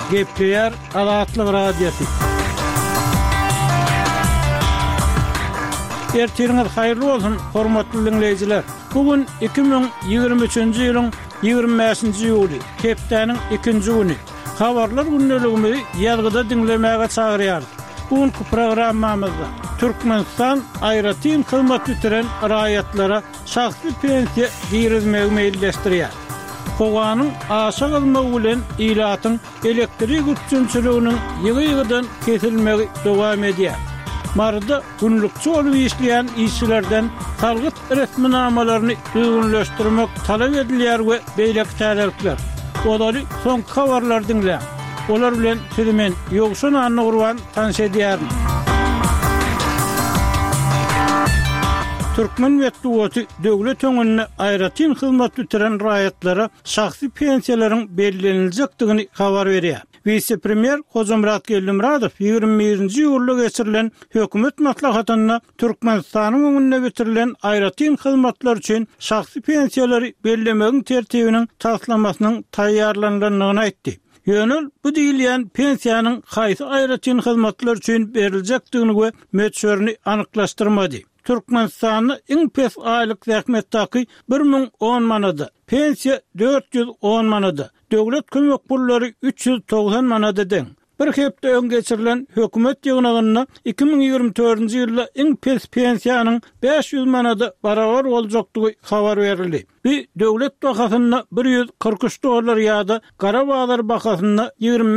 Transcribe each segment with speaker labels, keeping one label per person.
Speaker 1: Gepleyer Azatlyk Radiosu. Ertiriniz hayırlı bolsun, hormatly dinleyijiler. Bugün 2023-nji ýylyň 25-nji ýuly, hepdeniň 2-nji güni. Habarlar günneligini ýazgyda dinlemäge çagyrýar. Bugünkü programmamyzda Türkmenistan aýratyn hyzmat bitiren raýatlara şahsy pensiýa girizmegi meýilleşdirýär. Howanyň aşa gylmagy bilen ilatyň elektrik üçinçiliginiň ýygy-ýygydan kesilmegi dowam edýär. Marda günlükçü olup işleyen işçilerden salgıt resminamalaryny düzgünleşdirmek talep edilýär we beýleki täzelikler. Olary son habarlar dinle. Olar bilen sözümen ýogşun anny gurban tanış edýär. Türkmen Metduwaty döwlet öňünde aýratyn hyzmat bitiren raýatlara şahsy pensiýalaryň belgilenjekdigini habar berýär. Vice-premier Hozamrat Gellimradow 21-nji ýylda geçirilen hökümet maslahatyna Türkmenistanyň öňünde bitirilen aýratyn hyzmatlar üçin şahsy pensiýalary bellemegin tertibiniň taslamasynyň taýýarlanýanyny aýtdy. Ýönül bu diýilýän pensiýanyň haýsy aýratyn hyzmatlar üçin berilejekdigini we meçhörni anyklaşdyrmady. Türkmenistanyň iň pes aýlyk zähmetdäki 1010 manada, pensiýa 410 manada, döwlet kömek pullary 390 manada deň. Bir hepde öň geçirilen hökümet ýygnagyna 2024-nji ýylda iň pes pensiýanyň 500 manada barabar boljakdygy habar berildi. Bir döwlet bakasyna $143 ýa-da Garabağlar bakasyna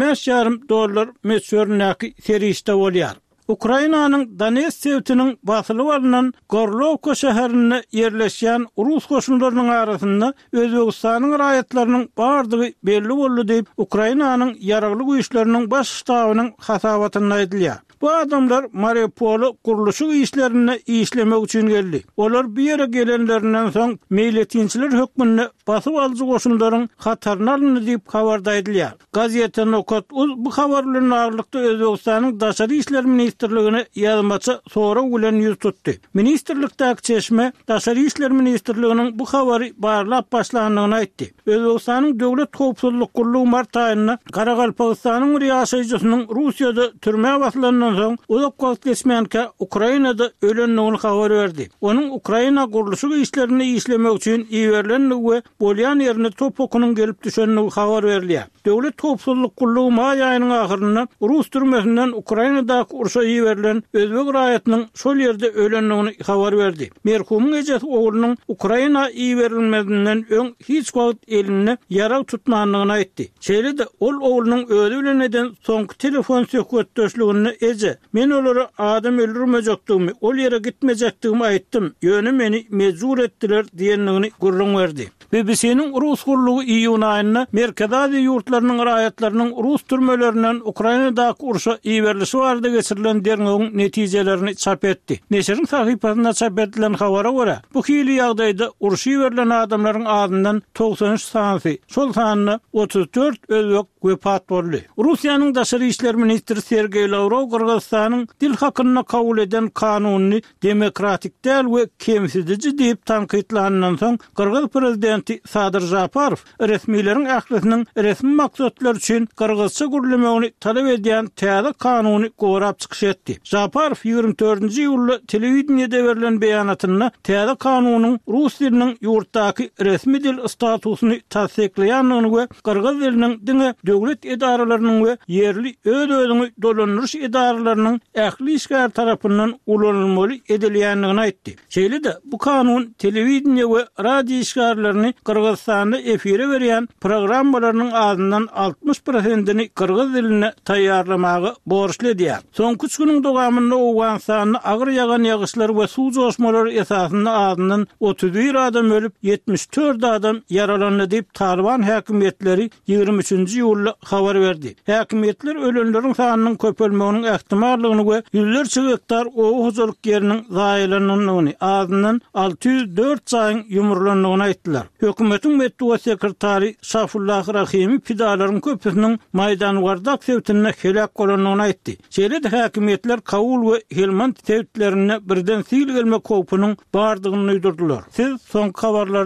Speaker 1: $25,5 meçhörnäki serişde bolýar. Ukrainanyň Donetsk sewtiniň basylyp alynan Gorlovka şäherine ýerleşýän Rus goşunlarynyň arasynda Özbegistanyň raýatlarynyň bardygy belli boldy diýip Ukrainanyň ýaragly güýçleriniň baş ştabynyň hasabatyna aýdylýar. Bu adamlar Mariupol guruluşy işlerine işlemek üçin geldi. Olar bir ýere gelenlerinden soň meýletinçiler hökmünde basyp alyjy goşunlaryň hataryny alındy diýip habarda aýdylýar. Gazeta Nokat bu habar bilen agyrlykda Özbegistanyň daşary işler ministrligine ýazmaça sonra bilen ýüz tutdy. Ministrlikdäki çeşme daşary işler ministrliginiň bu habary barlap başlandygyny aýtdy. Özbegistanyň döwlet howpsuzlyk gurulugy mart aýynda Garagalpagystanyň riýasaçysynyň Russiýada türme basylandan soň uzak wagt geçmänkä Ukrainada ölendigini habar berdi. Onuň Ukraina guruluşy işlerini işlemek üçin iýerlenligi we bolýan ýerine topokunyň gelip düşenligi habar berilýär. Döwlet howpsuzlyk gurulugy may aýynyň ahyrynda Rus türmesinden Ukrainadaky urşa ýiberilen özbek raýatynyň şol ýerde ölendigini habar berdi. Merhumyň ejesi oglunyň Ukraina ýiberilmedinden öň hiç wagt eline ýarag tutmanlygyny aýtdy. Şeýle-de ol oglunyň öldü bilen eden soňky telefon söhbetdeşligini eje men olary adam öldürmejekdigimi, ol ýere gitmejekdigimi aýtdym. Ýöne meni mejbur etdiler diýenligini gurrun berdi. BBC'nin Rus gurulugy iýun aýynda Merkez Aziýa ýurtlarynyň raýatlarynyň Rus türmelerinden Ukrainadaky urşa ýiberilişi barada geçirilen derňegiň netijelerini çap etdi. Neşriň sahypasyna çap edilen habara görä, bu hili ýagdaýda urşa ýiberilen adamlaryň adyndan 93 sany, şol sanyny 34 özbek wepat boldy. Russiýanyň daşary işler ministri Sergey Lavrov Kırgızstanyň dil hakyna kabul eden kanuny demokratik däl we kemsizdici diýip tanqidlanandan soň Kırgız prezidenti Sadyr Japarow resmiýetiň ähliniň resmi maksatlar üçin kırgızça gürlemegini talep edýän täze kanuny gorap çykyş etdi. Japarow 24-nji ýylda telewizionyada berilen beýanatyna täze kanunyň rus diliniň ýurtdaky resmi dil statusyny tasdikleýändigini we kırgız diliniň diňe döwlet edaralarynyň we ýerli öz-özüni dolandyryş edaralarynyň ähli işgär tarapyndan ulanylmaly edilýändigini aýtdy. Şeýle-de bu kanun telewizionýa we radio işgärlerini Kırgızstanda efire berýän programmalarynyň azyndan 60%-ni kırgız diline taýýarlamagy borçly edýär. Soňky 3 güniň dowamında Owganstanyň agyr ýagan ýagyşlar we suw joşmalary esasynda azyndan 31 adam ölüp 74 adam yaralandy diýip Taliban häkimetleri 23-nji ýylda habar berdi. Häkimetler ölenleriň sanynyň köpelmeginiň ähtimallygyny we ýüzlerçe hektar owu huzurluk ýeriniň zaýylanynyny azyndan 604 jaýyň ýumurlandygyny aýtdylar. Hökümetiň Metduwa sekretary Şafullah Rahimi pidalaryň köpüsiniň Maydan Wardak sewtine helak bolanlygyny aýtdy. Şeýle-de häkimetler Kabul we Helmand sewtlerine birden sil gelmek howpunyň bardygyny uýdurdylar. Siz soňky habarlar